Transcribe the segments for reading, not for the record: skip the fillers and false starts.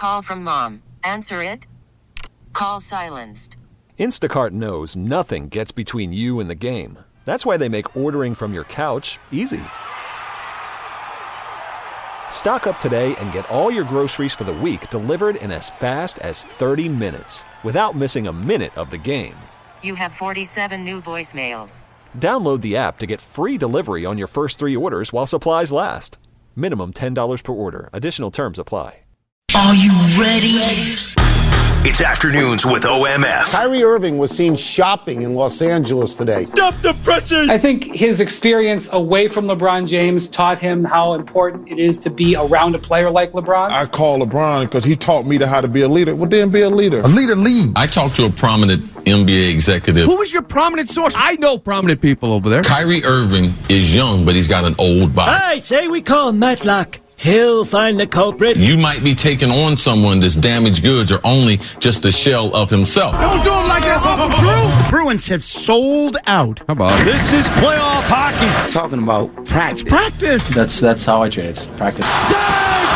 Call from mom. Answer it. Call silenced. Instacart knows nothing gets between you and the game. That's why they make ordering from your couch easy. Stock up today and get all your groceries for the week delivered in as fast as 30 minutes without missing a minute of the game. You have 47 new voicemails. Download the app to get free delivery on your first 3 orders while supplies last. Minimum $10 per order. Additional terms apply. Are you ready? It's Afternoons with OMF. Kyrie Irving was seen shopping in Los Angeles today. Stop the pressure! I think his experience away from LeBron James taught him how important it is to be around a player like LeBron. I call LeBron because he taught me how to be a leader. Well, then be a leader. A leader leads. I talked to a prominent NBA executive. Who was your prominent source? I know prominent people over there. Kyrie Irving is young, but he's got an old body. I say we call Matlock. He'll find the culprit. You might be taking on someone that's damaged goods or only just a shell of himself. Don't do him like that, Uncle Drew! Bruins have sold out. How about it? This is playoff hockey. Talking about practice. It's practice. That's how I train. It's practice. Save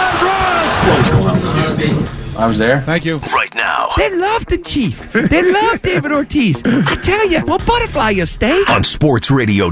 by Russ! I was there. Thank you. Right now. They love the Chief. They love David Ortiz. I tell you, we'll butterfly your steak. On Sports Radio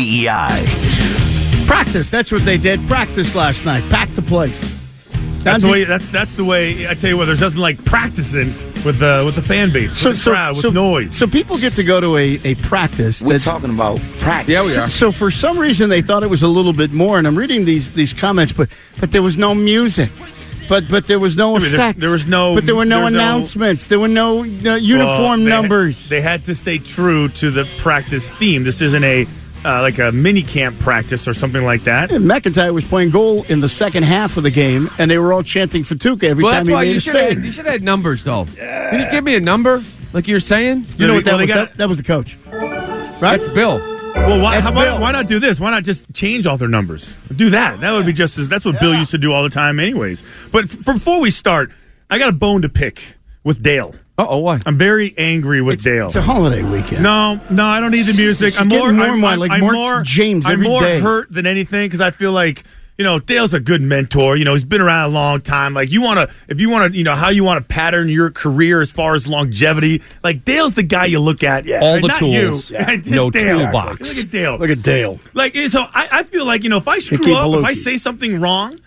WEEI. Practice. That's what they did. Practice last night. Packed the place. That's the way. I tell you what. There's nothing like practicing with the fan base, with the crowd, with noise. So people get to go to a practice. We're talking about practice. Yeah, we are. So for some reason they thought it was a little bit more, and I'm reading these comments, but there was no music. But there was no effects. There was no. But there were no announcements. There were no uniform numbers. They had to stay true to the practice theme. This isn't like a mini camp practice or something like that. And McIntyre was playing goal in the second half of the game, and they were all chanting Fatuka every time he made a save. You should have had numbers, though. Can you give me a number, like you're saying? You know what that was the coach. Right? That's Bill. Well, why not do this? Why not just change all their numbers? Do that. That would be just as. That's what Bill used to do all the time, anyways. But before we start, I got a bone to pick with Dale. Why? I'm very angry with Dale. It's a holiday weekend. No, I don't need the music. I'm more James every day. I'm more hurt than anything because I feel like, Dale's a good mentor. He's been around a long time. Like, if you want to, how you want to pattern your career as far as longevity, like, Dale's the guy you look at. Yeah, all the not tools. You. Yeah. No Dale. toolbox. Look at Dale. Like, so I feel like, if I screw up, if I say something wrong,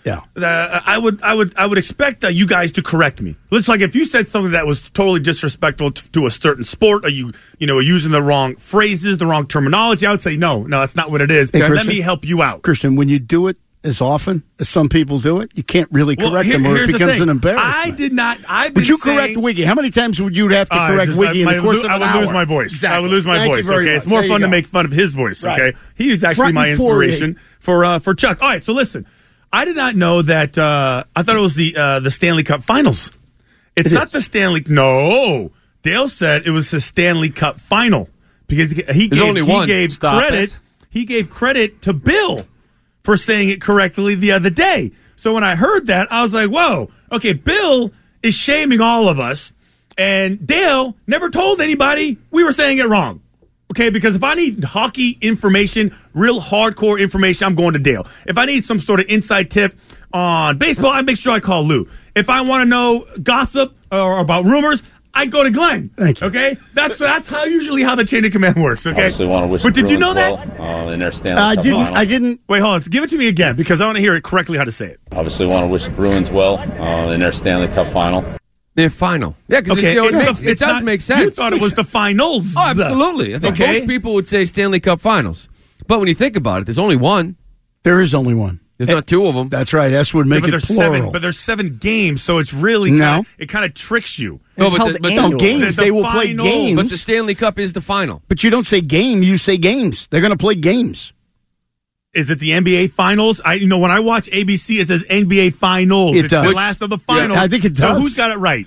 I would expect you guys to correct me. It's like if you said something that was totally disrespectful to a certain sport, or you using the wrong phrases, the wrong terminology, I would say, no, that's not what it is. Hey, let me help you out. Christian, when you do it as often as some people do it, you can't really correct them, or it becomes an embarrassment. I did not. Would you correct Wiggy? How many times would you have to correct Wiggy in the course of an hour? I would lose my voice. Exactly. I would lose my voice. Okay, it's more fun to make fun of his voice. Right. Okay, he is actually my inspiration for Chuck. All right, so listen, I did not know that. I thought it was the Stanley Cup Finals. It's not the Stanley. No, Dale said it was the Stanley Cup Final because he gave credit. He gave credit to Bill for saying it correctly the other day. So when I heard that, I was like, whoa, okay, Bill is shaming all of us, and Dale never told anybody we were saying it wrong. Okay, because if I need hockey information, real hardcore information, I'm going to Dale. If I need some sort of inside tip on baseball, I make sure I call Lou. If I want to know gossip or about rumors, I go to Glenn. Thank you. Okay, that's usually how the chain of command works. Okay, obviously want to wish but did you know that? In their Stanley Cup final. I didn't. Wait, hold on. Give it to me again because I want to hear it correctly how to say it. Obviously want to wish the Bruins well in their Stanley Cup final. Their final. Yeah, because it does make sense. You thought it was the finals. Oh, absolutely. I think most people would say Stanley Cup Finals. But when you think about it, there's only one. There is only one. There's not two of them. That's right. S would make it plural. But there's 7 games, so it's really it kind of tricks you. No, but games, they will play games. But the Stanley Cup is the final. But you don't say game, you say games. They're going to play games. Is it the NBA Finals? When I watch ABC, it says NBA Finals. It's the last of the finals. Yeah, I think it does. So who's got it right?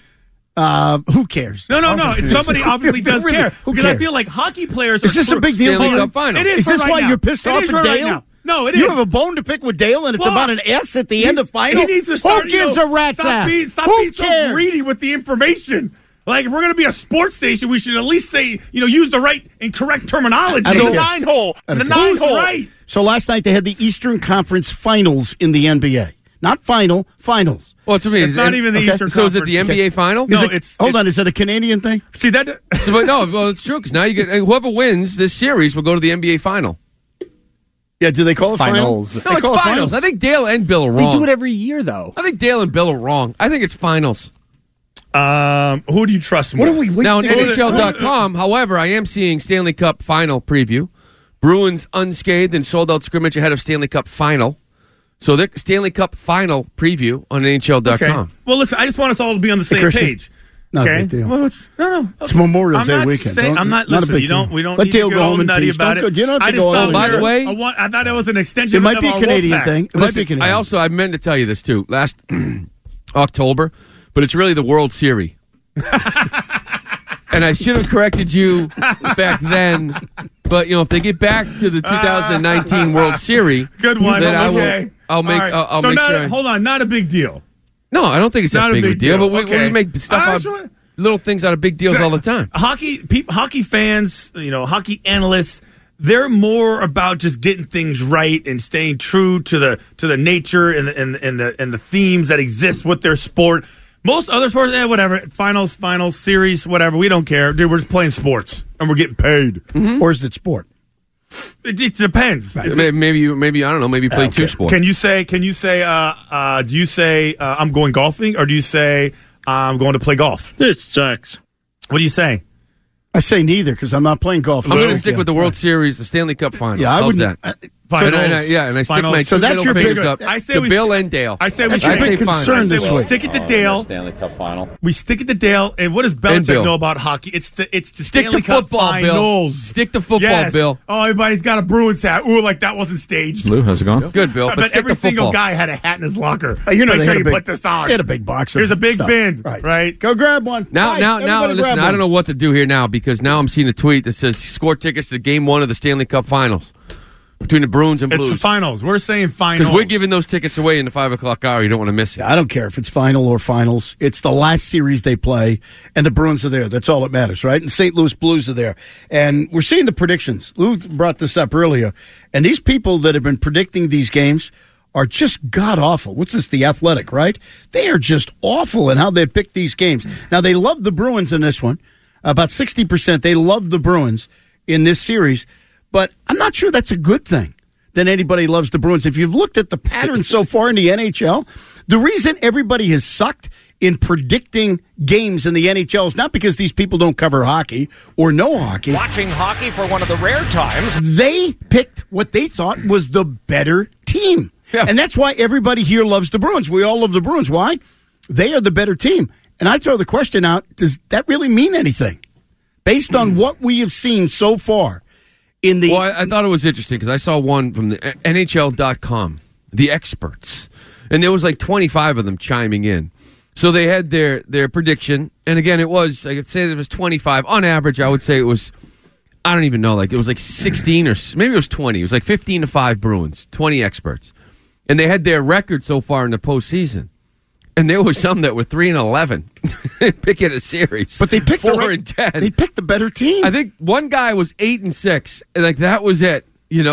Who cares? No. Somebody obviously does care. Because I feel like hockey players are... Is this a big deal? Stanley Cup Final. It is. Is this why you're pissed off at Dale? Right now. No, it is. You have a bone to pick with Dale, and it's about an S at the end of final? He needs to start... Who gives a rat's ass? Stop being so greedy with the information. Like, if we're going to be a sports station, we should at least say, use the right and correct terminology. The 9-hole. The 9-hole. Right. So last night they had the Eastern Conference Finals in the NBA. Not final, finals. Well, it's not even the Eastern Conference. So is it the NBA final? No, hold on. Is it a Canadian thing? See that? But no, well, it's true because now you get whoever wins this series will go to the NBA final. Yeah, do they call it finals? No, it's finals. I think Dale and Bill are wrong. They do it every year, though. I think Dale and Bill are wrong. I think it's finals. Who do you trust more? What are we wasting? Now on NHL.com, however, I am seeing Stanley Cup final preview. Bruins unscathed and sold out scrimmage ahead of Stanley Cup final. So the Stanley Cup final preview on NHL.com. Okay. Well, listen, I just want us all to be on the same page. Not okay? a big deal. Well, no. It's Memorial Day weekend. I'm not. Listen, we don't Let need to Dale go go home all in nutty peace. about it. You don't have to go all By the way, I thought that was an extension. It might be a our Canadian Wolfpack. thing. It might be a Canadian. I meant to tell you this too last October, but it's really the World Series. And I should have corrected you back then, but if they get back to the 2019 World Series, good one. Then Okay. I'll make sure. Hold on, not a big deal. No, I don't think it's not a big deal. But we make stuff out, little things out of big deals all the time. Hockey fans, hockey analysts, they're more about just getting things right and staying true to the nature and the themes that exist with their sport. Most other sports, whatever. Finals, series, whatever. We don't care. Dude, we're just playing sports and we're getting paid. Mm-hmm. Or is it sport? It depends. Right. Maybe I don't know. Maybe you play two sports. Can you say? Do you say I'm going golfing, or do you say I'm going to play golf? This sucks. What do you say? I say neither because I'm not playing golf. I'm going to stick with the World Series, the Stanley Cup final. Yeah, How's that? Finals, and I stick my so that's your fingers big, up I say to we Bill and Dale. I say we that's your big concern this week. Stick it to Dale. Stanley Cup final. We stick it to Dale. And what does Belichick know about hockey? It's the stick Stanley to Cup football, finals. Bill. Stick to football, yes. Bill. Oh, everybody's got a Bruins hat. Ooh, like that wasn't staged. Lou, how's it going? Good, Bill. I But bet stick every to football. single guy had a hat in his locker. Make sure you put this on. They had a big box. There's a big stuff. bin, right? Go grab one. Now, Everybody listen. grab I don't one. know what to do here now because now I'm seeing a tweet that says score tickets to Game 1 of the Stanley Cup Finals between the Bruins and Blues. It's the finals. We're saying finals because we're giving those tickets away in the 5 o'clock hour. You don't want to miss it. I don't care if it's final or finals. It's the last series they play, and the Bruins are there. That's all that matters, right? And St. Louis Blues are there. And we're seeing the predictions. Lou brought this up earlier. And these people that have been predicting these games are just god-awful. What's this, The Athletic, right? They are just awful in how they pick these games. Now, they love the Bruins in this one. About 60%, they love the Bruins in this series. But I'm not sure that's a good thing that anybody loves the Bruins. If you've looked at the pattern so far in the NHL, the reason everybody has sucked in predicting games in the NHL is not because these people don't cover hockey or know hockey. Watching hockey for one of the rare times. They picked what they thought was the better team. Yeah. And that's why everybody here loves the Bruins. We all love the Bruins. Why? They are the better team. And I throw the question out, does that really mean anything? Based on what we have seen so far. Well, I thought it was interesting because I saw one from the NHL.com, the experts, and there was like 25 of them chiming in. So they had their prediction, and again, I could say it was 25. On average, I would say it was, I don't even know, it was like 16 or maybe it was 20. It was like 15-5 Bruins, 20 experts. And they had their record so far in the postseason. And there was some that were 3-11 picking a series, but they picked 4-10. They picked the better team. I think one guy was 8-6, and that was it.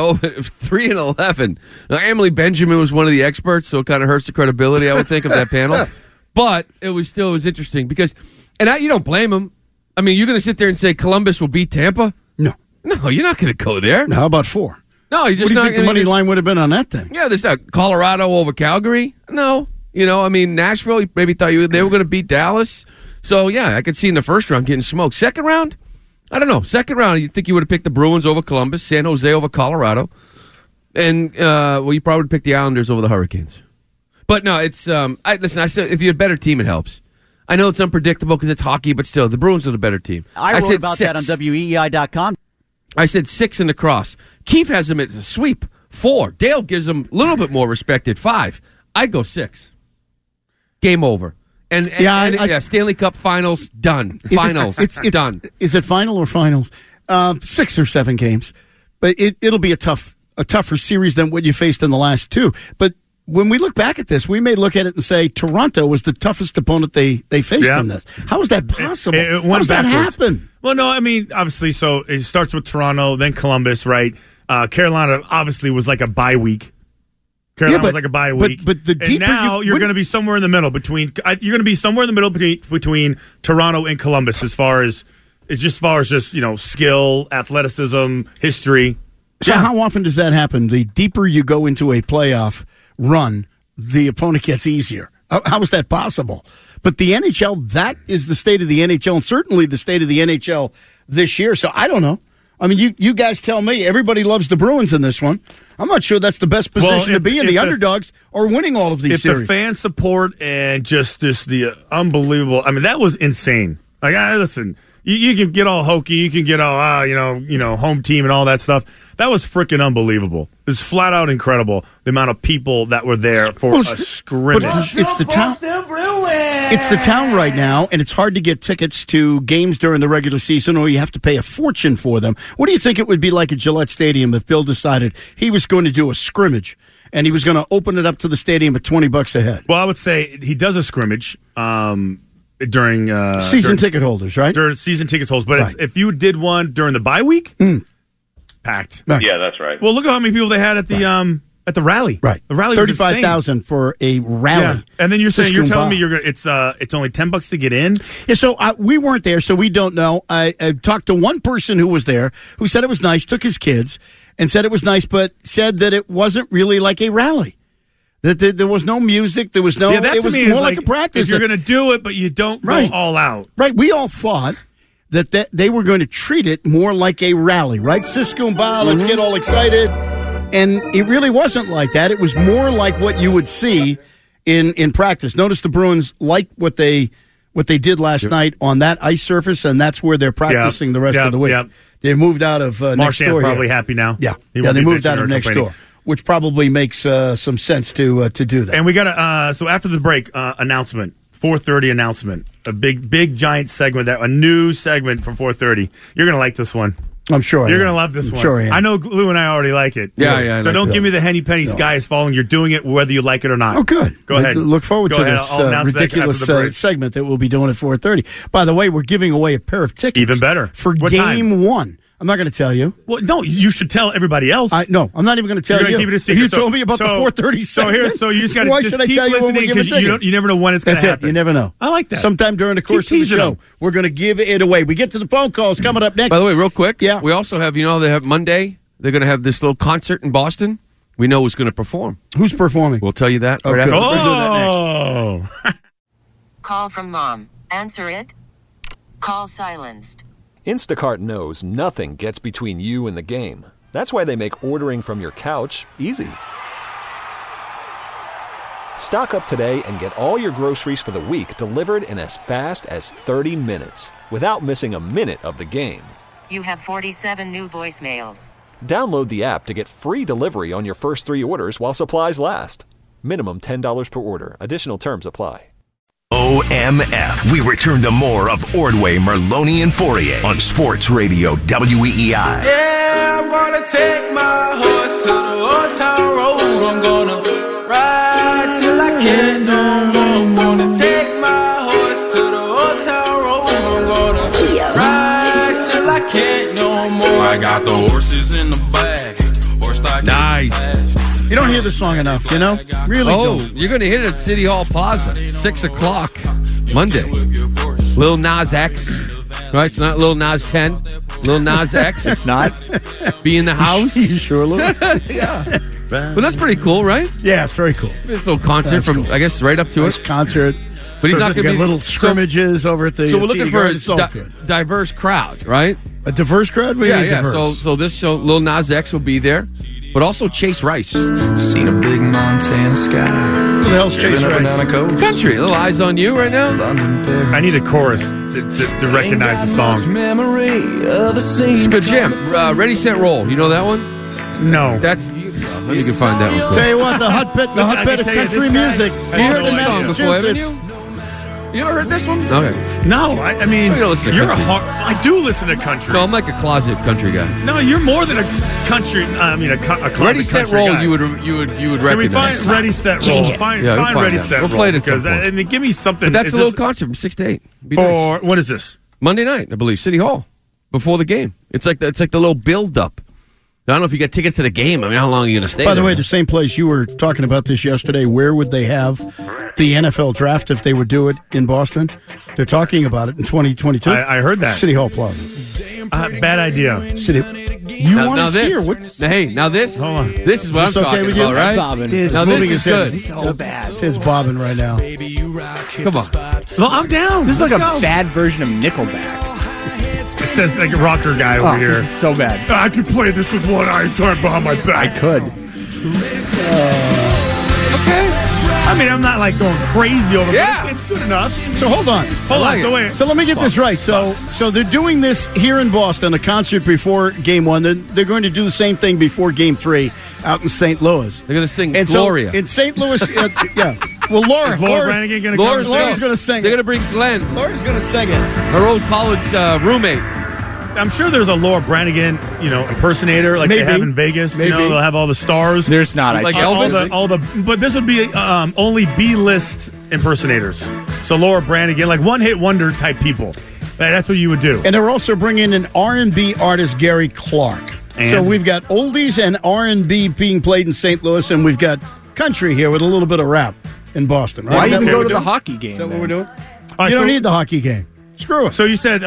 3-11. Now Emily Benjamin was one of the experts, so it kind of hurts the credibility, I would think, of that panel. But it was interesting because, you don't blame him. I mean, you're going to sit there and say Columbus will beat Tampa? No, you're not going to go there. No, how about 4? No, you're just what do you not. think the money line would have been on that thing? Yeah, there's not Colorado over Calgary. No. Nashville, you maybe thought they were going to beat Dallas. So, yeah, I could see in the first round getting smoked. Second round, I don't know. Second round, you think you would have picked the Bruins over Columbus, San Jose over Colorado. And, you probably would pick the Islanders over the Hurricanes. But, no, it's, I said if you're a better team, it helps. I know it's unpredictable because it's hockey, but still, the Bruins are the better team. I wrote about 6. That on WEEI.com. I said 6 in the cross. Keefe has them at a sweep, 4. Dale gives them a little bit more respect at 5. I'd go 6. Game over. And Stanley Cup finals, done. Finals, done. Is it final or finals? 6 or 7 games. But it'll be a tougher series than what you faced in the last 2. But when we look back at this, we may look at it and say Toronto was the toughest opponent they faced in this. How is that possible? How does that happen? Well, no, I mean, obviously, so it starts with Toronto, then Columbus, right? Carolina obviously was like a bye week. Carolina was like a bye week. But the deeper and now you're going to be somewhere in the middle between Toronto and Columbus as far as skill, athleticism, history. So how often does that happen? The deeper you go into a playoff run, the opponent gets easier. How is that possible? But the NHL, that is the state of the NHL, and certainly the state of the NHL this year. So I don't know. I mean, you guys tell me. Everybody loves the Bruins in this one. I'm not sure that's the best position to be in. The underdogs are winning all of these series. If the fan support and just the unbelievable, I mean, that was insane. Like, listen, you can get all hokey, you can get all, home team and all that stuff. That was freaking unbelievable. It was flat out incredible, the amount of people that were there for a scrimmage. It's the town. It's the town right now, and it's hard to get tickets to games during the regular season, or you have to pay a fortune for them. What do you think it would be like at Gillette Stadium if Bill decided he was going to do a scrimmage and he was going to open it up to the stadium at $20 a head? Well, I would say he does a scrimmage during season ticket holders, right? During season ticket holders, but if you did one during the bye week, packed. Right. Yeah, that's right. Well, look at how many people they had at the rally. Right, the rally 35,000 for a rally. Yeah. And then you're telling me it's only $10 to get in. Yeah, so we weren't there, so we don't know. I talked to one person who was there who said it was nice, took his kids, and said it was nice, but said that it wasn't really like a rally. That there was no music, there was no. It was more like a practice. If you're going to do it, but you don't go all out. Right. We all thought that they were going to treat it more like a rally, right? Cisco and Ba, let's get all excited. And it really wasn't like that. It was more like what you would see in practice. Notice the Bruins like what they did last night on that ice surface, and that's where they're practicing the rest of the week. Yep. They moved out of next door. Marchand's probably happy now. Yeah, they moved out of next door, which probably makes some sense to do that. And we got so after the break, announcement, 4:30 announcement, a big giant segment, a new segment for 4:30. You're going to like this one. I'm sure you're going to love this one. Sure I am. I know Lou and I already like it. Yeah. So don't give me the henny penny sky is falling. You're doing it whether you like it or not. Oh, good. Go ahead. Look forward to this ridiculous segment that we'll be doing at 4:30. By the way, we're giving away a pair of tickets. Even better. For what Game time? 1. I'm not going to tell you. Well, no, you should tell everybody else. No, I'm not even going to tell you. Keep it a secret. If you told me about the 4:30 segment, so you just got why to should I keep tell you when we listening give because you never know when it's going to happen. That's it. You never know. I like that. Sometime during the course of the show, we're going to give it away. We get to the phone calls coming up next. By the way, real quick, yeah. We also have, they have Monday. They're going to have this little concert in Boston. We know who's going to perform. Who's performing? We'll tell you that. Okay. Right after. We'll do that next. Call from mom. Answer it. Call silenced. Instacart knows nothing gets between you and the game. That's why they make ordering from your couch easy. Stock up today and get all your groceries for the week delivered in as fast as 30 minutes without missing a minute of the game. You have 47 new voicemails. Download the app to get free delivery on your first 3 orders while supplies last. Minimum $10 per order. Additional terms apply. OMF. We return to more of Ordway, Merloni, and Fourier on Sports Radio WEEI. Yeah, I'm gonna take my horse to the old town road. I'm gonna ride till I can't no more. I'm gonna take my horse to the old town road. I'm gonna ride till I can't no more. I got the horses in the bag. Nice. You don't hear the song enough, Really don't. You're going to hit it at City Hall Plaza, 6 o'clock, Monday. Lil Nas X, right? It's not Lil Nas 10. Lil Nas X. It's not. Be in the house. You sure, Lou? Yeah. But that's pretty cool, right? Yeah, it's very cool. It's a little concert from, I guess, right up to it. Concert. But he's not going to be little scrimmages over at the. So we're looking for a diverse crowd, right? A diverse crowd? Yeah. So this show, Lil Nas X will be there, but also Chase Rice. Seen a big Montana sky. Who the hell's Chase Rice? Country. A little eyes on you right now. I need a chorus to recognize the song. It's a good jam. Ready, Set, Roll. You know that one? No. That's you can find that one. Tell you what, the hot pit of country music. You heard this song before, haven't you? You ever heard this one? Okay. No, I mean, I do listen to country. No, I'm like a closet country guy. No, you're more than a country. I mean, a closet Ready, Set, country Roll. guy. You would recognize. Can we find Ready, Set, Roll? Find Ready, that. Set, Roll. We'll play it at some point. And then give me something. But that's a little concert from 6 to 8. What is this? Monday night, I believe, City Hall before the game. It's like the little build up. I don't know if you get tickets to the game. I mean, how long are you going to stay By the there? way, the same place you were talking about this yesterday, where would they have the NFL draft if they would do it in Boston? They're talking about it in 2022. I heard that. City Hall Plaza. Bad idea. You want to hear what? Hey, now this. Hold on. This is what Is I'm this okay talking with you? about, right? Bobbing. Now this is good. So bad. It's bobbing right now. Come on. Well, I'm down. This is like Let's a go. bad version of Nickelback. It says like a rocker guy over here. This is so bad. I could play this with one eye turned behind my back. I could. Okay. I mean, I'm not like going crazy over it. Yeah. It's good enough. So hold on. Hold on. So wait. So let me get this right. So they're doing this here in Boston, a concert before Game 1. They're going to do the same thing before Game 3 out in St. Louis. They're going to sing And Gloria. so in St. Louis, yeah. Well, Laura Brannigan going to come? Laura's going to sing. They're going to bring Glenn, Laura's going to sing it. her old college roommate. I'm sure there's a Laura Branigan, impersonator like Maybe. they have in Vegas. Maybe. They'll have all the stars. There's not. Like all Elvis? the, but this would be only B-list impersonators. So Laura Branigan, like one-hit wonder type people. That's what you would do. And they're also bringing in R&B artist Gary Clark. And? So we've got oldies and R&B being played in St. Louis, and we've got country here with a little bit of rap in Boston. Right? Why Is that even what go we're to the doing? hockey game? Is that what then? we're doing? right, You don't so- need the hockey game. Screw it. So you said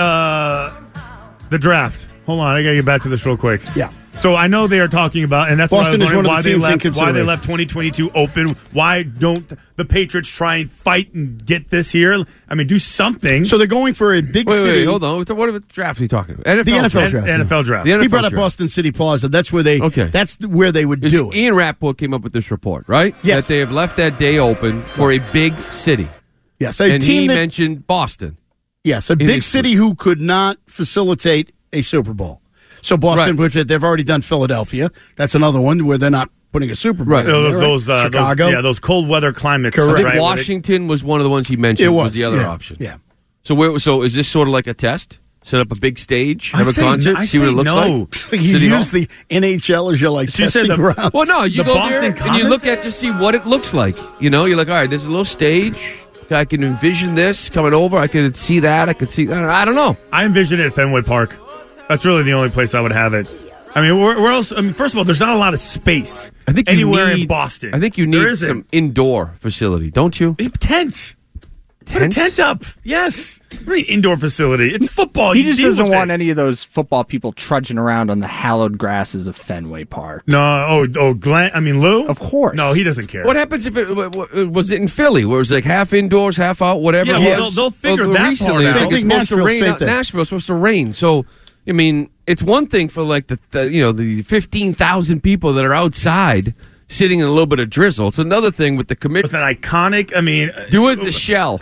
the draft. Hold on, I got to get back to this real quick. Yeah. So I know they are talking about, and that's Boston why is I was one of the wondering teams in why they consideration. left 2022 open. Why don't the Patriots try and fight and get this here? I mean, do something. So they're going for a big Wait, city. hold on. What draft are you talking about? The NFL draft. NFL draft. The NFL He brought up draft. Boston City Plaza. That's where they. Okay. That's where they would do it. Ian Rappaport came up with this report, right? Yes. That they have left that day open for a big city. Yes, a And team he that, mentioned Boston. yes, a in big his- city who could not facilitate a Super Bowl. So Boston, Right. which they've already done Philadelphia. That's another one where they're not putting a Super Bowl. Right. in there, Those Chicago. those cold weather climates. Correct. I think right, Washington was one of the ones he mentioned. It was the other yeah. option. Yeah. So is this sort of like a test? Set up a big stage, I have a say- concert, I see what say it looks no. like. You City use Hall? the NHL as your So you said testing the- ground. Well, no, you The go Boston there and you Commons? look at to see what it looks like. You're like, all right, there's a little stage. I can envision this coming over. I could see that. I could see. I don't know. I envision it at Fenway Park. That's really the only place I would have it. I mean, where else? I mean, first of all, there's not a lot of space. I think you anywhere need, in Boston. I think you There need isn't. some indoor facility, don't you? Tents. Put a Tents? tent up. Yes. Pretty indoor facility. It's football. He You just deal doesn't with want it. any of those football people trudging around on the hallowed grasses of Fenway Park. No. Glenn. I mean, Lou. Of course. No, he doesn't care. What happens if it was it in Philly, where it was like half indoors, half out, whatever? Yeah, it well, was? they'll figure that recently, part I out. think it's Same thing, supposed to Nashville, rain. same Out, thing. Nashville's supposed to rain, so I mean, it's one thing for like the 15,000 people that are outside sitting in a little bit of drizzle. It's another thing with the commitment. With an iconic. I mean, Do it the Shell.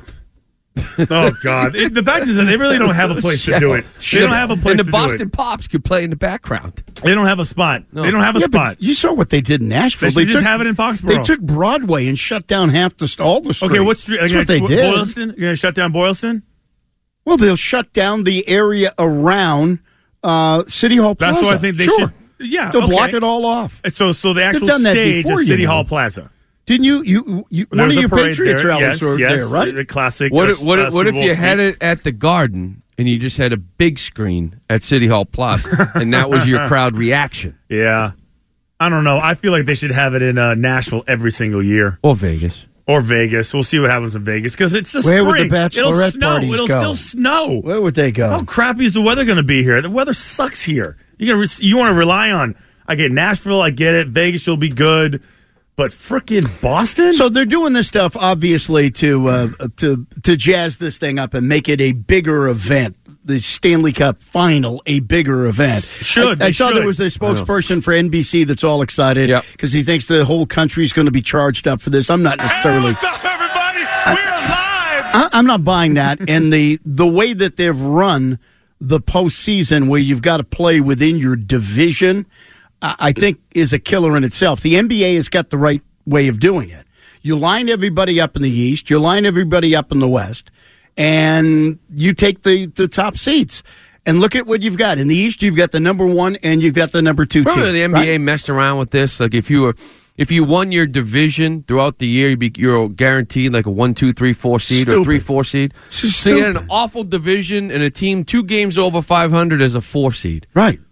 oh God! The fact is that they really don't have a place to do it. They don't have a place And the to Boston do it. Pops could play in the background. They don't have a spot. No. They don't have a Yeah, but spot. you saw what they did in Nashville. They should just have it in Foxborough. They took Broadway and shut down half all the street. Okay, what's That's what they did. Boylston? You're going to shut down Boylston? Well, they'll shut down the area around City Hall Plaza. That's what I think they sure. should. Yeah, They'll okay. block it all off. So the actual done that stage before, is you City know. Hall Plaza. Didn't you one There's of a your parade Patriots there. rallies were yes, there, right? The classic. What if Super Bowl you had speech. it at the Garden and you just had a big screen at City Hall Plaza, and that was your crowd reaction? Yeah, I don't know. I feel like they should have it in Nashville every single year. Or Vegas. Or Vegas. We'll see what happens in Vegas because it's the Where spring. would the bachelorette It'll snow. parties It'll go? still snow. Where would they go? How crappy is the weather going to be here? The weather sucks here. You want to rely on. I get Nashville. I get it. Vegas will be good, but frickin' Boston. So they're doing this stuff obviously to jazz this thing up and make it a bigger event. The Stanley Cup Final, a bigger event. I saw there was a spokesperson for NBC that's all excited because he thinks the whole country's going to be charged up for this. I'm not necessarily. What's up, everybody? We're live. I'm not buying that. And the way that they've run the postseason, where you've got to play within your division, I think is a killer in itself. The NBA has got the right way of doing it. You line everybody up in the East, you line everybody up in the West, and you take the top seats. And look at what you've got. In the East, you've got the number 1 and you've got the number 2 team. Remember the NBA messed around with this? Like if you won your division throughout the year, you're guaranteed like a 1, 2, 3, 4 seed or 3, 4 seed. So you had an awful division and a team 2 games over 500 as a 4 seed. Right.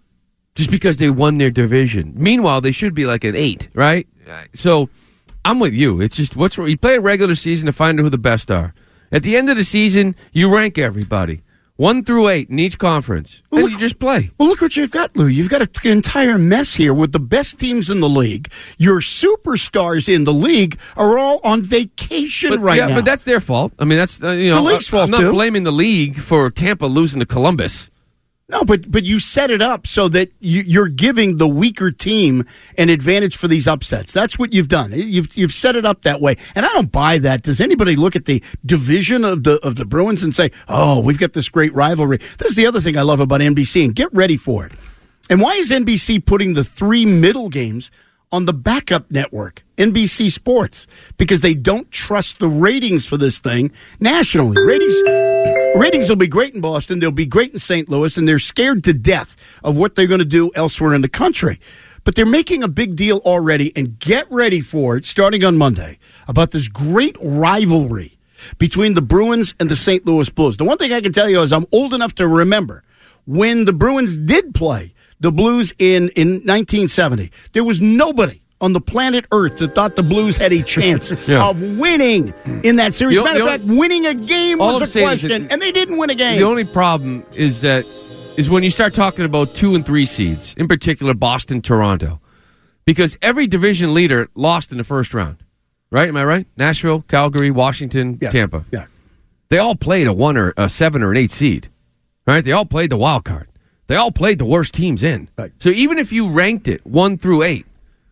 just because they won their division. Meanwhile, they should be like an 8, right? So I'm with you. It's just you play a regular season to find out who the best are. At the end of the season, you rank everybody 1 through 8 in each conference, and you just play. Well, look what you've got, Lou. You've got an entire mess here with the best teams in the league. Your superstars in the league are all on vacation right now. But that's their fault. I mean, that's the league's fault, I'm not blaming the league for Tampa losing to Columbus. No, but you set it up so that you're giving the weaker team an advantage for these upsets. That's what you've done. You've set it up that way, and I don't buy that. Does anybody look at the division of the Bruins and say, "Oh, we've got this great rivalry"? This is the other thing I love about NBC, and get ready for it. And why is NBC putting the 3 middle games on the backup network, NBC Sports? Because they don't trust the ratings for this thing nationally. Ratings will be great in Boston. They'll be great in St. Louis, and they're scared to death of what they're going to do elsewhere in the country. But they're making a big deal already, and get ready for it, starting on Monday, about this great rivalry between the Bruins and the St. Louis Blues. The one thing I can tell you is I'm old enough to remember when the Bruins did play the Blues in 1970. There was nobody on the planet Earth that thought the Blues had a chance of winning in that series. Matter of fact, winning a game was a question, and they didn't win a game. The only problem is when you start talking about 2 and 3 seeds, in particular Boston, Toronto, because every division leader lost in the first round, right? Am I right? Nashville, Calgary, Washington, Tampa. Yeah, they all played a 1 or a 7 or an 8 seed, right? They all played the wild card. They all played the worst teams in. Right. So even if you ranked it 1 through 8.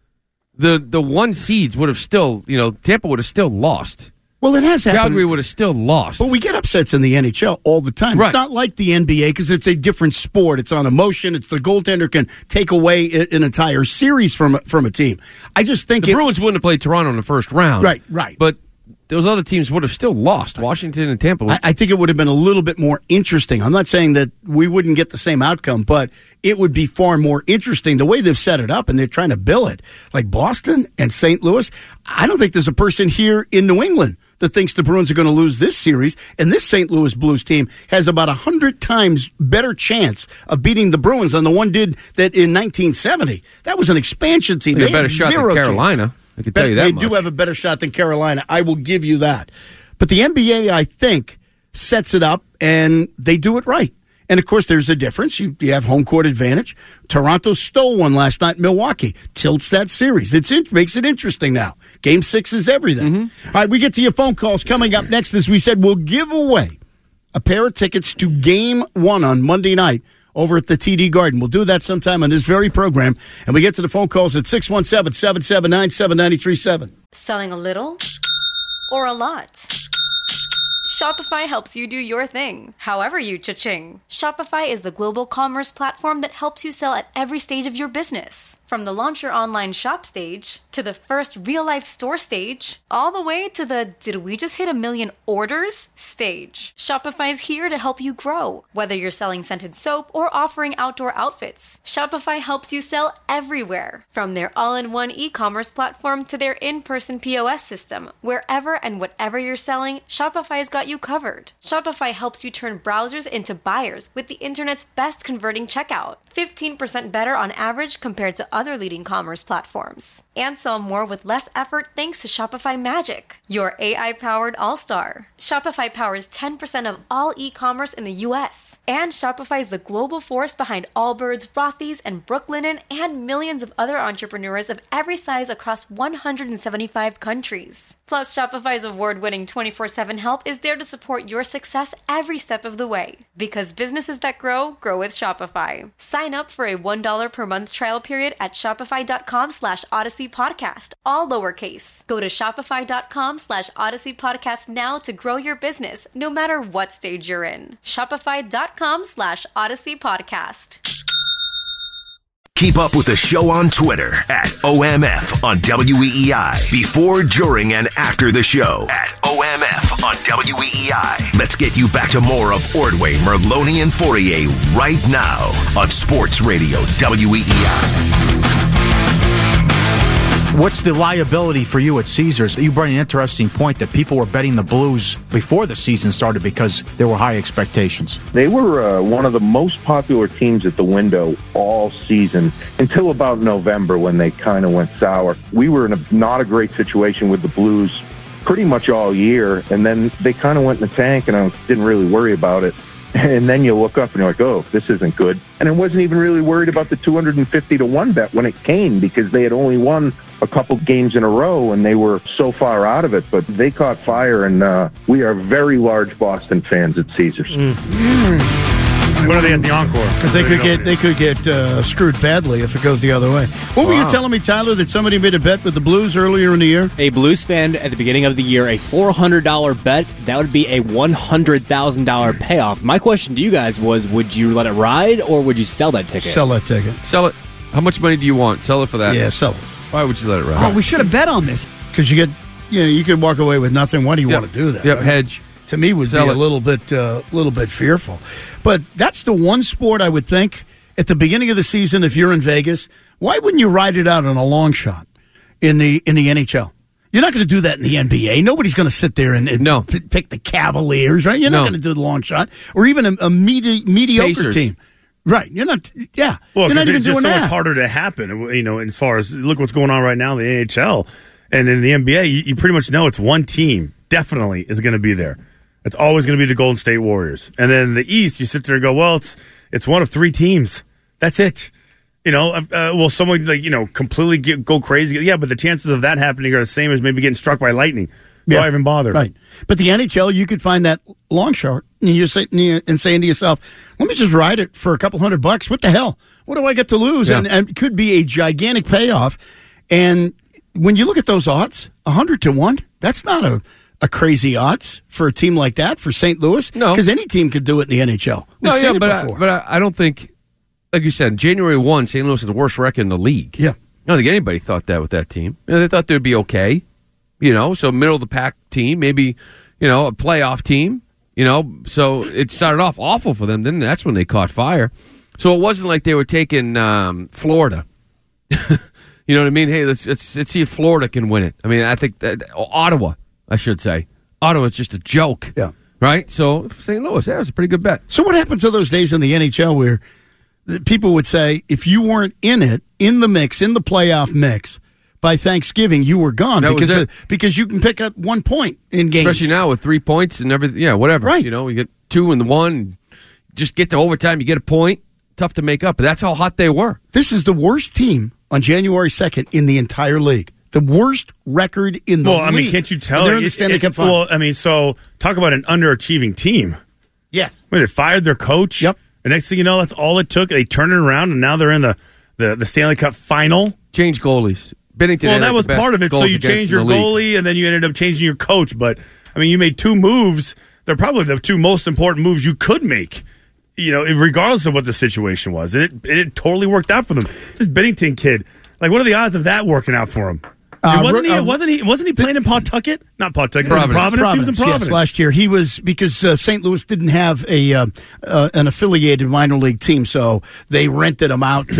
The 1 seeds would have still, Tampa would have still lost. Well, it has happened. Calgary would have still lost. But we get upsets in the NHL all the time. Right. It's not like the NBA because it's a different sport. It's on emotion. It's the goaltender can take away an entire series from a team. I just think the Bruins wouldn't have played Toronto in the first round. Right. But those other teams would have still lost. Washington and Tampa. I think it would have been a little bit more interesting. I'm not saying that we wouldn't get the same outcome, but it would be far more interesting the way they've set it up, and they're trying to bill it. Like Boston and St. Louis, I don't think there's a person here in New England that thinks the Bruins are going to lose this series, and this St. Louis Blues team has about 100 times better chance of beating the Bruins than the one did that in 1970. That was an expansion team. They had a better shot than Carolina. Chance. I can tell you that They much. do have a better shot than Carolina. I will give you that. But the NBA, I think, sets it up, and they do it right. And, of course, there's a difference. You have home court advantage. Toronto stole one last night in Milwaukee. Tilts that series. It makes it interesting now. Game 6 is everything. Mm-hmm. All right, we get to your phone calls coming up next. As we said, we'll give away a pair of tickets to Game 1 on Monday night over at the TD Garden. We'll do that sometime on this very program. And we get to the phone calls at 617-779-7937. Selling a little or a lot? Shopify helps you do your thing, however you cha-ching. Shopify is the global commerce platform that helps you sell at every stage of your business. From the launch your online shop stage, to the first real-life store stage, all the way to the did we just hit 1 million orders stage. Shopify's here to help you grow. Whether you're selling scented soap or offering outdoor outfits, Shopify helps you sell everywhere. From their all-in-one e-commerce platform to their in-person POS system, wherever and whatever you're selling, Shopify's got you covered. Shopify helps you turn browsers into buyers with the internet's best converting checkout. 15% better on average compared to other leading commerce platforms. And sell more with less effort thanks to Shopify Magic, your AI-powered all-star. Shopify powers 10% of all e-commerce in the U.S. And Shopify is the global force behind Allbirds, Rothy's, and Brooklinen, and millions of other entrepreneurs of every size across 175 countries. Plus, Shopify's award-winning 24/7 help is there to support your success every step of the way. Because businesses that grow with Shopify. Sign up for a $1 per month trial period at shopify.com/Odyssey Podcast, all lowercase. Go to shopify.com/Odyssey Podcast now to grow your business, no matter what stage you're in. Shopify.com/Odyssey Podcast. Keep up with the show on Twitter at OMF on WEEI. Before, during, and after the show at OMF on WEEI. Let's get you back to more of Ordway, Merloni, and Fourier right now on Sports Radio WEEI. What's the liability for you at Caesars? You brought an interesting point that people were betting the Blues before the season started because there were high expectations. They were one of the most popular teams at the window all season until about November when they kind of went sour. We were in not a great situation with the Blues pretty much all year, and then they kind of went in the tank, and I didn't really worry about it. And then you look up and you're like, oh, this isn't good. And I wasn't even really worried about the 250-1 bet when it came because they had only won a couple games in a row and they were so far out of it. But they caught fire, and we are very large Boston fans at Caesars. What are they at the Encore? Because they could get screwed badly if it goes the other way. What were you telling me, Tyler, that somebody made a bet with the Blues earlier in the year? A Blues fan at the beginning of the year, a $400 bet, that would be a $100,000 payoff. My question to you guys was, would you let it ride or would you sell that ticket? Sell that ticket. Sell it. How much money do you want? Sell it for that. Yeah, sell it. Why would you let it ride? Oh, we should have bet on this. Because you could walk away with nothing. Why do you want to do that? Yep, hedge. To me, would be a little bit fearful. But that's the one sport I would think at the beginning of the season, if you're in Vegas, why wouldn't you ride it out on a long shot in the NHL? You're not going to do that in the NBA. Nobody's going to sit there and pick the Cavaliers, right? You're not going to do the long shot, or even a mediocre Pacers. team. Right. You're not, yeah. Well, you're not even it's just doing so that. much harder to happen, as far as, look what's going on right now in the AHL. And in the NBA, you pretty much know it's one team definitely is going to be there. It's always going to be the Golden State Warriors. And then the East, you sit there and go, well, it's one of three teams. That's it. Will someone completely go crazy? Yeah, but the chances of that happening are the same as maybe getting struck by lightning. Why even bother? Right. But the NHL, you could find that long shot and you're sitting and saying to yourself, let me just ride it for a couple $100. What the hell? What do I get to lose? Yeah. And it could be a gigantic payoff. And when you look at those odds, 100-1, that's not a crazy odds for a team like that, for St. Louis. No. Because any team could do it in the NHL. But I don't think, like you said, January 1, St. Louis is the worst record in the league. Yeah. I don't think anybody thought that with that team. They thought they'd be okay. So middle of the pack team, maybe, a playoff team, so it started off awful for them. Then that's when they caught fire. So it wasn't like they were taking Florida. You know what I mean? Hey, let's see if Florida can win it. I mean, I think that Ottawa, I should say. Ottawa's just a joke. Yeah. Right? So St. Louis, that was a pretty good bet. So what happened to those days in the NHL where people would say, if you weren't in it, in the mix, in the playoff mix, by Thanksgiving, you were gone because you can pick up 1 point in games. Especially now with 3 points and everything. Yeah, whatever. Right. You get 2 and the 1. Just get to overtime, you get a point. Tough to make up. But that's how hot they were. This is the worst team on January 2nd in the entire league. The worst record in the league. Well, I mean, can't you tell? They're in the Stanley Cup final. Well, I mean, so talk about an underachieving team. Yeah. They fired their coach. Yep. The next thing you know, that's all it took. They turned it around, and now they're in the Stanley Cup final. Change goalies. Bennington. Well, that was part of it. So you changed your goalie, and then you ended up changing your coach. But, I mean, you made 2 moves. They're probably the 2 most important moves you could make, regardless of what the situation was. And it totally worked out for them. This Bennington kid, what are the odds of that working out for him? Wasn't he playing in Pawtucket? Not Pawtucket. Providence. He was in Providence. Yes, last year. He was, because St. Louis didn't have an affiliated minor league team, so they rented him out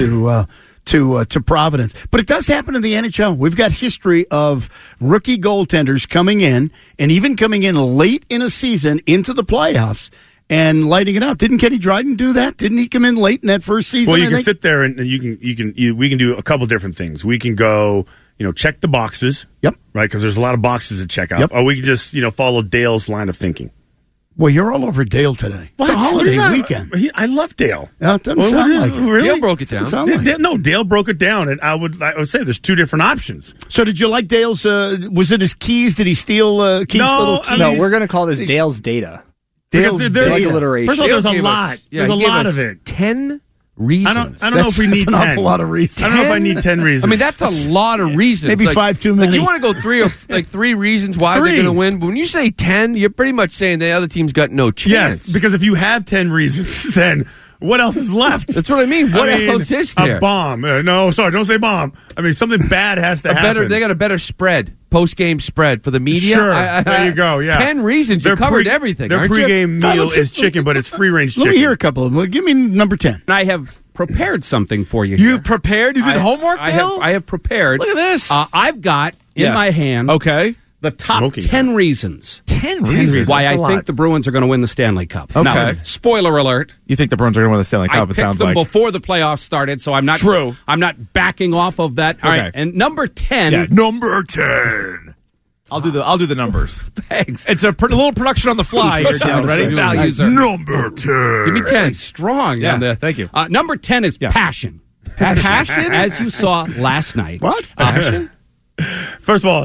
to Providence. But it does happen in the NHL. We've got history of rookie goaltenders coming in, and even coming in late in a season into the playoffs and lighting it up. Didn't Kenny Dryden do that? Didn't he come in late in that first season? Well, you can sit there and we can do a couple different things. We can go, check the boxes. Yep. Right, because there's a lot of boxes to check out. Yep. Or we can just, follow Dale's line of thinking. Well, you're all over Dale today. It's a holiday weekend. I love Dale. It doesn't sound like it. Really? Dale broke it down. No, Dale broke it down, and I would say there's 2 different options. So did you like Dale's, was it his keys? Did he steal Keith's little keys? No, we're going to call this Dale's data. Dale's data. Alliteration. First of all, there's a lot. There's a lot of it. 10 reasons. I don't know if we need 10. That's an awful lot of reasons. I don't know if I need 10 reasons. I mean, that's a lot of reasons. Maybe 5 too many. You want to go 3 reasons why they're going to win, but when you say 10, you're pretty much saying the other team's got no chance. Yes, because if you have 10 reasons, then what else is left? That's what I mean. What else is there? A bomb. No, sorry, don't say bomb. I mean, something bad has to happen. They got a better spread, post-game spread for the media. Sure, there you go, yeah. 10 reasons. You covered everything, Their aren't you? pregame meal is chicken, but it's free-range chicken. Let me hear a couple of them. Give me number 10. I have prepared something for you. You've prepared? You did homework, Dale? I have prepared. Look at this. I've got in my hand the top 10 reasons. 10 reasons? Why I That's a think lot. the Bruins are going to win the Stanley Cup. Okay. Now, spoiler alert. You think the Bruins are going to win the Stanley Cup, I it sounds picked them like. before the playoffs started, so I'm not True. I'm not backing off of that. All Okay. right. And number 10. Yeah, number 10. I'll do the numbers. Thanks. It's a little production on the fly here, Dale. Ready? Values are Number 10. Give me 10. Strong. Yeah, on the, thank you. Number 10 is passion. Passion? As you saw last night. What? Passion? First of all,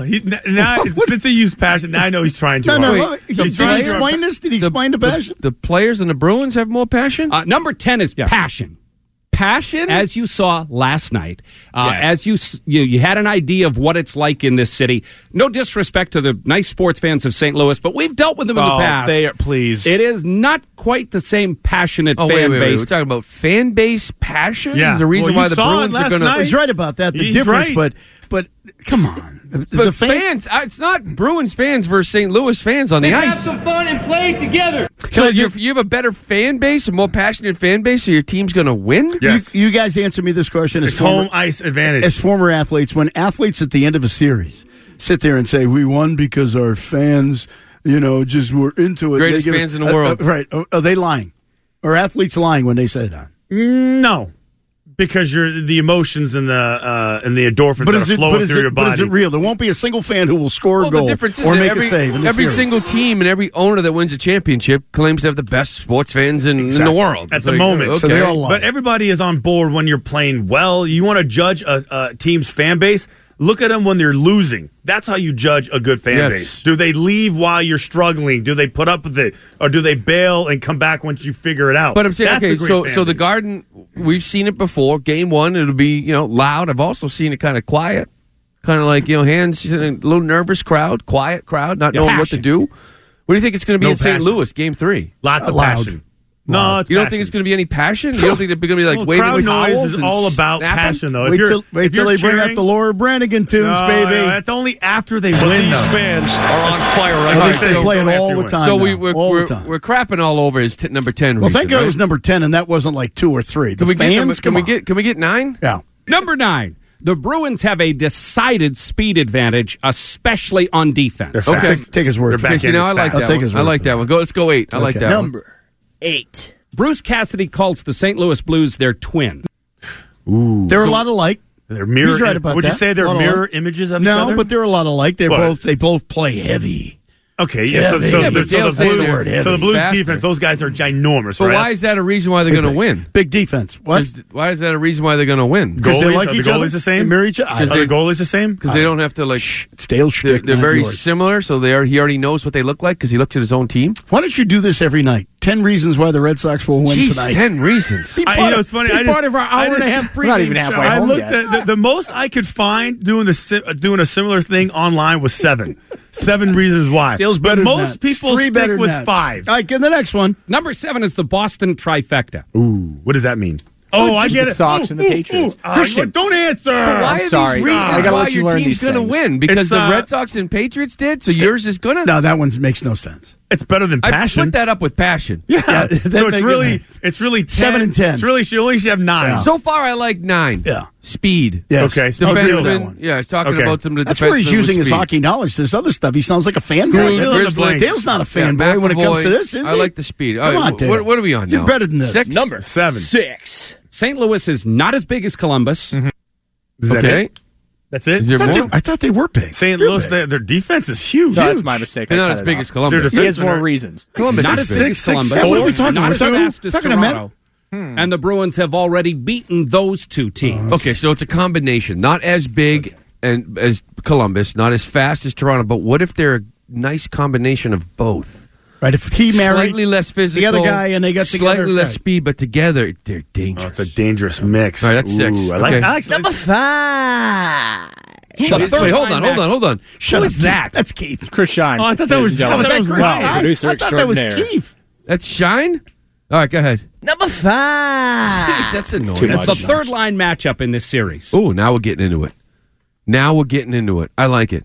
since he used passion, now I know he's trying to. No. Did he explain this? Did he explain the passion? The players in the Bruins have more passion? Number 10 is passion. Passion? As you saw last night, as you had an idea of what it's like in this city. No disrespect to the nice sports fans of St. Louis, but we've dealt with them in the past. Please. It is not quite the same passionate fan wait. base. We're talking about fan base passion? Yeah. Is the reason Well, why the saw it Bruins are last going to... night. He's right about that. The He's difference, right. but come on. But fans, it's not Bruins fans versus St. Louis fans on the ice. Have some fun and play together. So you have a better fan base, a more passionate fan base, so your team's going to win? Yes. You guys answer me this question. It's home ice advantage. As former athletes, when athletes at the end of a series sit there and say, we won because our fans, just were into it. Greatest fans in the world. Right. Are they lying? Are athletes lying when they say that? No. Because the emotions and the endorphins that are flowing through your body. But is it real? There won't be a single fan who will score a goal the difference is or that make a save in the every series. single team and every owner that wins a championship claims to have the best sports fans in the world. At the moment. Okay. So they're all lying. But everybody is on board when you're playing well. You want to judge a team's fan base? Look at them when they're losing. That's how you judge a good fan base. Do they leave while you're struggling? Do they put up with it? Or do they bail and come back once you figure it out? But I'm saying, That's a great fan so the base. Garden, we've seen it before. Game one, it'll be loud. I've also seen it kind of quiet, kind of like hands, a little nervous crowd, quiet crowd, not knowing what to do. What do you think it's going to be in St. Louis, Game 3? Lots of Loud. passion. No, it's you don't passion. think it's going to be any passion? You don't think they're going to be like Well, waving crowd noise towels is and all about snapping? passion, though. Wait till they bring up the Laura Branigan tunes, baby. No, that's only after they win, though. fans are on fire I think they play it all the time. So now. we're all the time. we're crapping all over his number 10. Well, reason, thank God right? it was number 10, and that wasn't like 2 or 3. Can we get 9? Yeah. Number 9. The Bruins have a decided speed advantage, especially on defense. Okay, take his word. Okay, see, now I like that one. I like that one. Let's go 8. I like that one. Number 8. Bruce Cassidy calls the St. Louis Blues their twin. Ooh. They're a lot alike. They're mirror. He's right about would that. you say they're A lot mirror alike. images of each other? No, but they're a lot alike. They What? both play heavy. Okay, yeah. So Dale's saying the they're Blues faster. defense, those guys are ginormous. But right? why is that a reason why they're going to win? Big defense. What? Why is that a reason why they're going to win? Because they like are each the other. goalies the same? They mirror each other. Are the goalies the same? Because they don't have to It's Dale's They're shtick, not very yours. similar, so he already knows what they look like because he looked at his own team. Why don't you do this every night? 10 reasons why the Red Sox will win Jeez, tonight. 10 reasons. It's funny. Be part of our hour and a half pregame not even show. halfway I home looked yet. at the most I could find doing a similar thing online was 7. 7 reasons why. Feels better But than most that. people Three stick better with than that. 5. All right, get the next one. Number 7 is the Boston trifecta. Ooh, what does that mean? Oh, I get the it. Sox and the Patriots. Christian, don't answer. Why are sorry. these reasons I gotta why let you your learn team's these going to things. win? Because It's, the Red Sox and Patriots did, so yours is going to? No, that one makes no sense. It's better than I passion. put that up with passion. Yeah. that So make it's really 10. 7 and 10. It's really she only should have 9. Yeah. So far, I like 9. Yeah. Speed. Yes. Okay, so I'll agree with that Defenseman. one. Yeah, he's talking Okay. about some of the That's where he's defensemen with using his speed. hockey knowledge. This other stuff, he sounds like a fanboy. Grizzlies. Dale's not a fanboy Yeah, when it comes McAvoy. to this, is he? I like the speed. Come All right, on, Dale. what are we on now? You're better than this. 6? Number 7. 6. St. Louis is not as big as Columbus. Is that Okay. it? That's it? Is there more? I thought they were big. St. They're Louis, big. their defense is huge. No, that's my mistake. They're I not cut as it big off. as Columbus. They're He has defensemen more are- reasons. Columbus Not is as big. big as 6'6". Columbus. Yeah, what are we talking not about? as fast as Talking to Toronto. And the Bruins have already beaten those two teams. Okay, so it's a combination. Not as big and as Columbus, not as fast as Toronto, but what if they're a nice combination of both? Right, if he married Slightly less physical, the other guy and they got slightly together, less right. speed, but together they're Oh, dangerous. it's a dangerous mix. All right, that's 6. Ooh, I like Okay. that. Number 5. Shut Wait, up. hold on. Shut Who up, is that? That's Keith. Chris Shine. Oh, I thought that was Ladies and gentlemen. Chris. Wow, producer I thought that was extraordinaire. Keith. That's Shine? All right, go ahead. Number 5. Jeez, that's annoying. too It's much. a third line matchup in this series. Oh, now we're getting into it. I like it.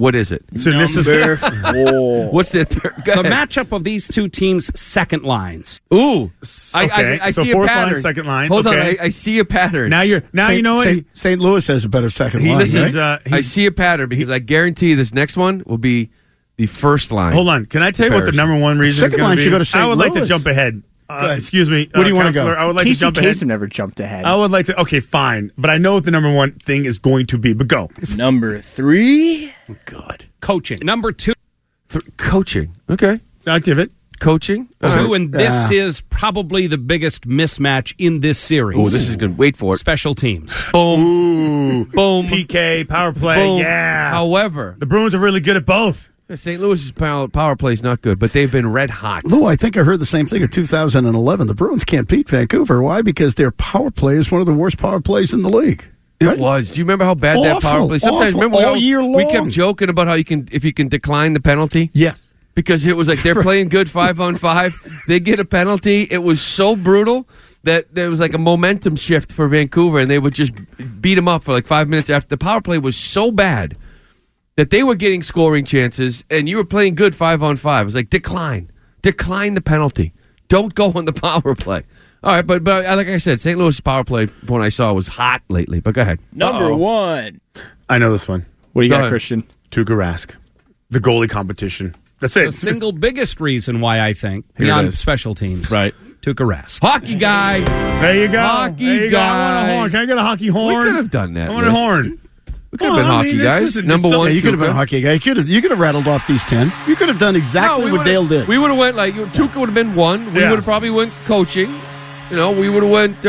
What is it? So this is Number 4. What's the third? Go The ahead. matchup of these two teams' second lines. Ooh, Okay, I so see a fourth pattern. line, second line. Hold okay. on, I see a pattern. Now you know what? St. Louis has a better second line. Listen, right? I see a pattern because I guarantee this next one will be the first line. Hold on. Can I tell you what the number one reason Second is going line to be? should go to St. I would like to Louis. jump ahead. ahead. Excuse me. Where do you wanna go? Counselor, I would like Casey to jump ahead. Kasem never jumped ahead. I would like to. Okay, fine. But I know what the number one thing is going to be. But go. Number 3. God. Coaching. Number 2. Coaching. Okay. I'll give it. Coaching. And this is probably the biggest mismatch in this series. Oh, this is good. Wait for it. Special teams. Boom. Ooh. Boom. PK, power play. Boom. Yeah. However, The Bruins are really good at both. St. Louis's power play is not good, but they've been red hot. Lou, I think I heard the same thing in 2011. The Bruins can't beat Vancouver. Why? Because their power play is one of the worst power plays in the league. It was. Do you remember how bad that power play? Sometimes remember all how year we long. kept joking about how if you can decline the penalty. Yes. Because it was like they're playing good 5-on-5. They get a penalty. It was so brutal that there was like a momentum shift for Vancouver, and they would just beat them up for like 5 minutes after. The power play was so bad that they were getting scoring chances, and you were playing good 5-on-5. It was like decline the penalty. Don't go on the power play. All right, but like I said, St. Louis power play when I saw was hot lately. But go ahead. Number 1. I know this one. What do you Go got, ahead. Christian? Tuukka Rask. The goalie competition. That's it. The single biggest reason why I think, Here it beyond is. special teams, Right. Tuukka Rask. Hockey guy. There you go. Hockey there you go. I want a guy. horn. Can I get a hockey horn? We could have done that. I want a list. horn. We could have been hockey guys. Number Yeah, one. you could have been a Tuukka. hockey guy. You could have rattled off these 10. You could have done exactly we what would've- Dale did. We would have went like Tuukka would have been one. We Yeah. would have probably went coaching. You know, we would have went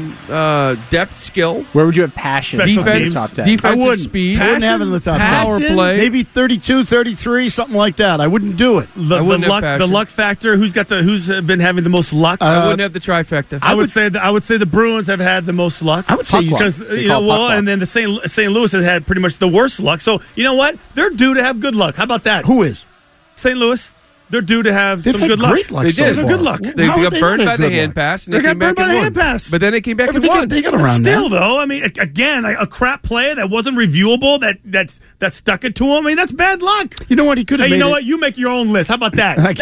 depth, skill, Where would you have passion? Special in the teams. top 10? defensive speed. I wouldn't have it in the top Power 10. play. Maybe 32, 33, something like that. I wouldn't do it. The wouldn't have luck, the passion. luck factor. Who's been having the most luck? I wouldn't have the trifecta. I would say the Bruins have had the most luck. I would say you- because They call it puck luck. and then the St. Louis has had pretty much the worst luck. So you know what? They're due to have good luck. How about that? Who is? St. Louis. They're due to have They've some had good luck. great luck They so did. far. Good luck. They How got would they burned not by have the good hand luck? pass, and They they got came back burned by and the won. hand pass. But then they came back Yeah, and but won. they got around Still, that. though, I mean, again, a crap play that wasn't reviewable that stuck it to him. I mean, that's bad luck. You know what? He could have Hey, made you know it- what? You make your own list. How about that? Number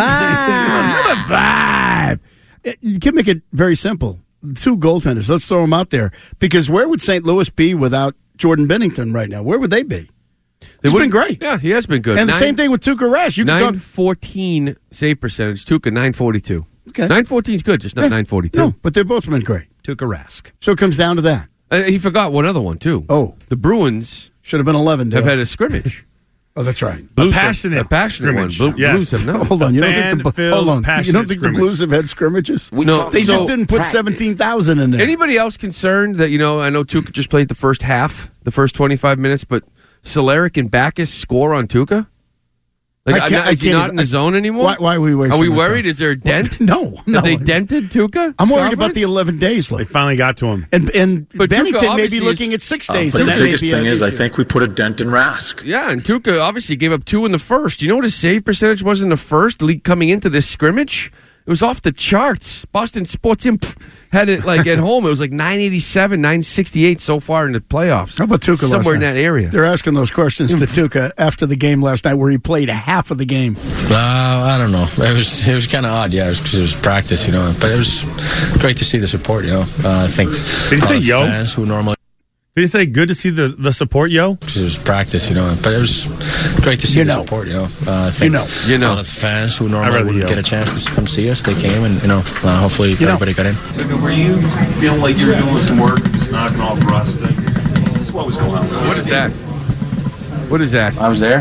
5. Number 5. You can make it very simple. 2 goaltenders. Let's throw them out there. Because where would St. Louis be without Jordan Bennington right now? Where would they be? He's been great. Yeah, he has been good. And the same thing with Tuukka Rask. You can talk. 914 save percentage. Tuukka 942. Okay. 914 is good, just not 942. No, but they've both been great. Tuukka Rask. So it comes down to that. He forgot one other one too. Oh, the Bruins should have been 11. have Dale. had a scrimmage. Oh, that's right. Blues a have- passionate a passionate one. scrimmage. Blues have not. Hold on, you don't think the Fan-filled, hold on. You passionate don't think the scrimmage. Blues have had scrimmages? No, They just so- didn't put 17,000 in there. Anybody else concerned that I know Tuukka just played the first half, the first 25 minutes, but Solaric and Backus score on Tuukka? Like, is he not in the zone anymore? Why are we wasting Are we our worried? time? Is there a dent? No. Have they dented Tuukka? I'm worried about Confidence? the 11 days They left. finally got to him. And But Tuukka Bennington may be obviously looking is- at 6 days. But and the that may biggest be thing an is, I issue. think we put a dent in Rask. Yeah, and Tuukka obviously gave up 2 in the first. You know what his save percentage was in the first league coming into this scrimmage? It was off the charts. Boston Sports had it like at home. It was like 987, 968 so far in the playoffs. How about Tuukka last Somewhere in night? that area. They're asking those questions to Tuukka after the game last night where he played half of the game. I don't know. It was kind of odd, yeah, because it was practice, but it was great to see the support, I think. Did he say yo? Fans who normally. Did he say good to see the support, yo? Because it was practice, but it was great to see the support, I think a lot of the fans who normally wouldn't get a chance to come see us, they came, and hopefully everybody got in. Were you feeling like you were doing some work, just knocking off rust? What was going on? What is that? What is that? I was there.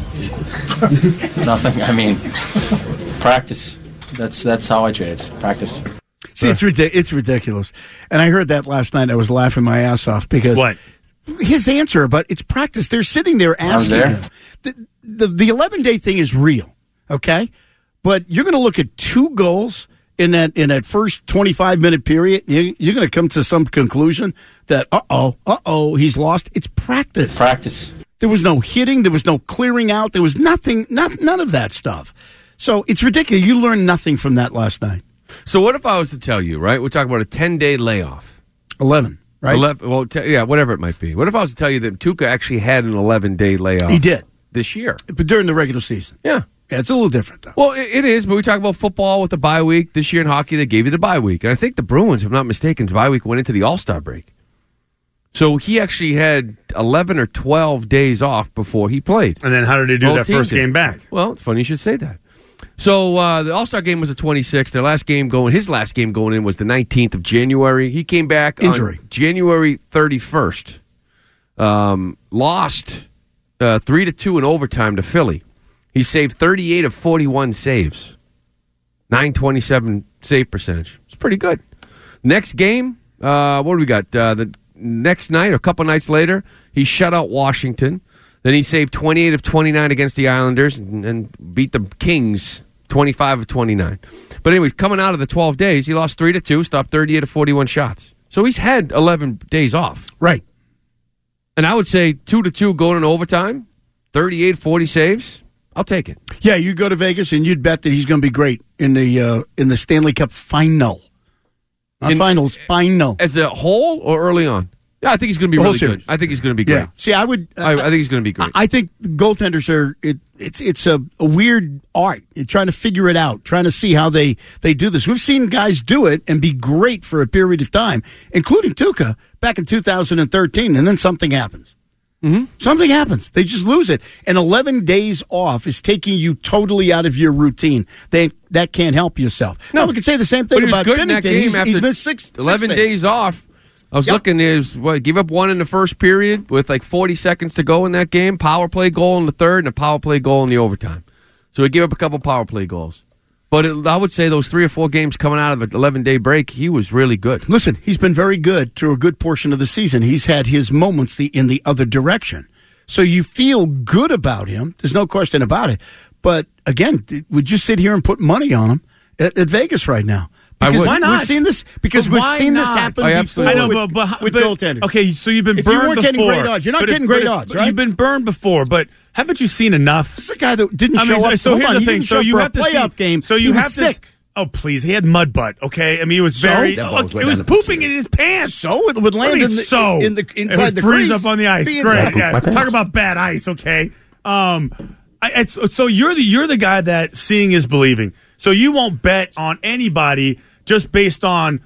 Nothing. I mean, practice. That's how I train. It's practice. See, it's ridiculous. And I heard that last night. I was laughing my ass off because What? his answer about it's practice. They're sitting there asking there. him. The 11-day thing is real, okay? But you're going to look at 2 goals in that first 25-minute period. You're going to come to some conclusion that he's lost. It's practice. Practice. There was no hitting. There was no clearing out. There was nothing. None of that stuff. So it's ridiculous. You learned nothing from that last night. So what if I was to tell you, right? We're talking about a 10-day layoff. 11. right? Whatever it might be. What if I was to tell you that Tuukka actually had an 11-day layoff? He did. This year. But during the regular season. Yeah. Yeah, it's a little different, though. Well, it is, but we talk about football with the bye week. This year in hockey, they gave you the bye week. And I think the Bruins, if I'm not mistaken, the bye week went into the All-Star break. So he actually had 11 or 12 days off before he played. And then how did he do that first game back? Well, it's funny you should say that. So the All-Star game was the 26th. His last game going in was the 19th of January. He came back on January 31st. Lost 3-2 in overtime to Philly. He saved 38 of 41 saves. 927 save percentage. It's pretty good. Next game, what do we got? The next night, or a couple nights later, he shut out Washington. Then he saved 28 of 29 against the Islanders and beat the Kings 25 of 29. But anyways, coming out of the 12 days, he lost 3-2, stopped 38 of 41 shots. So he's had 11 days off. Right. And I would say 2-2 going in overtime, 38, 40 saves. I'll take it. Yeah, you go to Vegas and you'd bet that he's going to be great in the Stanley Cup final. Not finals, final. As a whole or early on? Yeah, I think he's going to be really good. I think he's going to be great. Yeah. See, I would. I think he's going to be great. I think goaltenders are. It's a weird art. You're trying to figure it out, trying to see how they do this. We've seen guys do it and be great for a period of time, including Tuukka back in 2013, and then something happens. Mm-hmm. Something happens. They just lose it. And 11 days off is taking you totally out of your routine. That can't help yourself. No, we could say the same thing about Binnington. He's missed 11 days off. I was looking, give up one in the first period with like 40 seconds to go in that game. Power play goal in the third and a power play goal in the overtime. So he gave up a couple power play goals. But I would say those 3 or 4 games coming out of an 11-day break, he was really good. Listen, he's been very good through a good portion of the season. He's had his moments in the other direction. So you feel good about him. There's no question about it. But, again, would you sit here and put money on him at Vegas right now? Because why not? We've seen this because we've seen this happen before with goaltenders. Okay, so you've been if burned you weren't before. Getting great odds. You're not getting great odds, right? You've been burned before, but haven't you seen enough? This is a guy that didn't show up. So here's the thing. So you have to playoff game. So you have sick. Oh please, he had mud butt. Okay, I mean he was very. It was pooping in his pants. So it would land inside the freeze crease. up on the ice. Great. Yeah. Talk about bad ice. Okay. So you're the guy that seeing is believing. So you won't bet on anybody just based on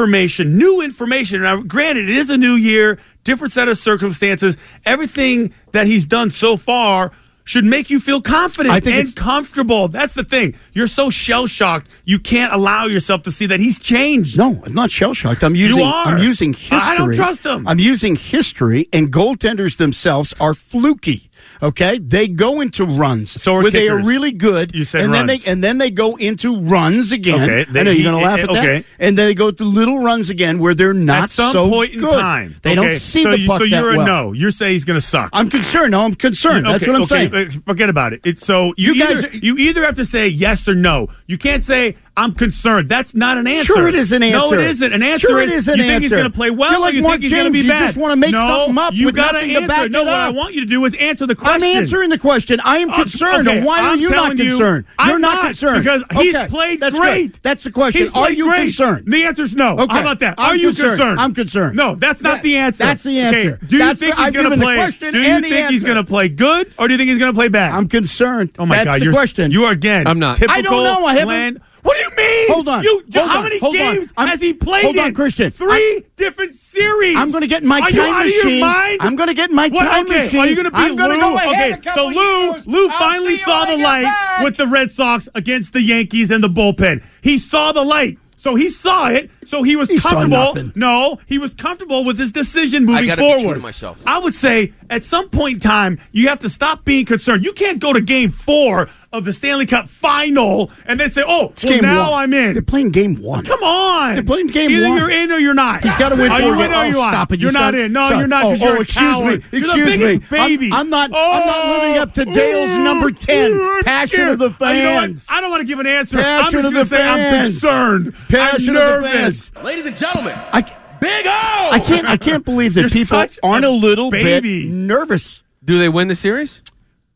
new information. Now, granted, it is a new year, different set of circumstances. Everything that he's done so far should make you feel confident and comfortable. That's the thing. You're so shell-shocked, you can't allow yourself to see that he's changed. No, I'm not shell-shocked. I'm using history. I don't trust him. I'm using history, and goaltenders themselves are fluky. Okay, they go into runs where they are really good. You said and runs. then they go into runs again. Okay, I know you're going to laugh at that. And then they go to little runs again where they're not so good. At some point in time, they don't see the puck that well. So you're a no. You're saying he's going to suck. I'm concerned. No, I'm concerned. That's what I'm saying. Forget about it. So you either have to say yes or no. You can't say I'm concerned. That's not an answer. Sure, it is an answer. No, it isn't. An answer sure, it is an you answer. think he's going to play well You're like or you Mark think he's going to be James. bad? You just want to make something up with nothing to back it up. What I want you to do is answer the question. I'm answering the question. I am concerned. Okay, Why are you not concerned? You're not concerned. Because he's played great. Good. That's the question. Are you concerned? The answer is no. Okay. How about that? Are you concerned? I'm concerned. No, that's not the answer. That's the answer. Okay. Do you think he's going to play? Do you think he's going to play good or do you think he's going to play bad? I'm concerned. Oh my God! That's the question. You are again. I'm not. Typical I don't know. I haven't. What do you mean? Hold on. How many games has he played? Hold on, Christian. 3 different series. I'm going to get in my time machine. I'm going to get in my time machine. Are you going to be I'm going to go ahead. Okay, so Lou finally saw the light with the Red Sox against the Yankees and the bullpen. He saw the light. So he saw it. So he was comfortable. No, he was comfortable with his decision moving forward. Be true to myself. I would say at some point in time, you have to stop being concerned. You can't go to Game 4 of the Stanley Cup Final and then say, now I'm in. They're playing Game 1. Come on. They're playing Game 1. Either you're in or you're not. He's got to win 4 games. Stop it. You're not in. No, you're not because you're a coward. Excuse me. Baby. I'm not living up to Dale's number 10. Passion of the fans. I don't want to give an answer. Passion I'm just going to say I'm concerned. Passion I'm nervous. Of the fans. Ladies and gentlemen, Big O! I can't believe that people aren't a little bit nervous. Do they win the series?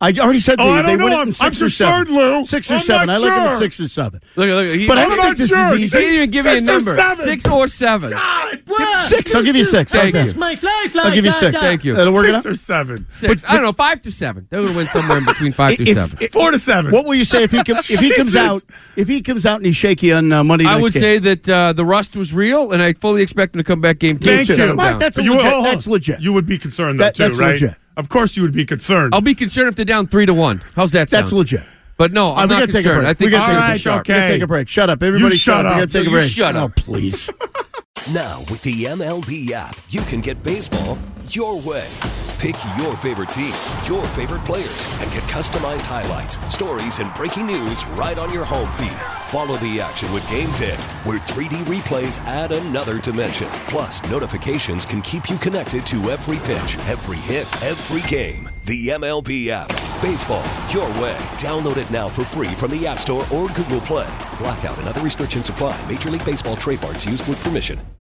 I already said Oh, I they don't win know. it in 6 I'm or 7. concerned, Lou. 6 or I'm 7. not I like it sure. at 6 or 7. Look. But I I'm don't not think this sure. is He easy. didn't even give me a 6 or number. 7. 6 or 7. 6. I'll give you 6. Thank you. My flashlight. I'll give you 6. Thank you. That'll work it 6 out? or 7. 6. I don't know. 5 to 7. They would win somewhere in between 5 to 7. 4 to 7. What will you say if he comes out? If he comes out and he's shaky on Monday night, I would say that the rust was real, and I fully expect him to come back game 2. Thank you. Shut him down. That's You- legit. hold on. That's legit. You would be concerned, though, too, That's right? legit. Of course you would be concerned. I'll be concerned if they're down 3-1. How's that sound? That's legit. But no, I'm we not gotta take a concerned. break. I think we gotta all take right, a break. okay. We gotta take a break. Shut up, everybody. You shut up. We gotta take a You break. shut up. Oh, please. Now, with the MLB app, you can get baseball your way. Pick your favorite team, your favorite players, and get customized highlights, stories, and breaking news right on your home feed. Follow the action with Game Tip, where 3D replays add another dimension. Plus, notifications can keep you connected to every pitch, every hit, every game. The MLB app. Baseball your way. Download it now for free from the App Store or Google Play. Blackout and other restrictions apply. Major League Baseball trademarks used with permission.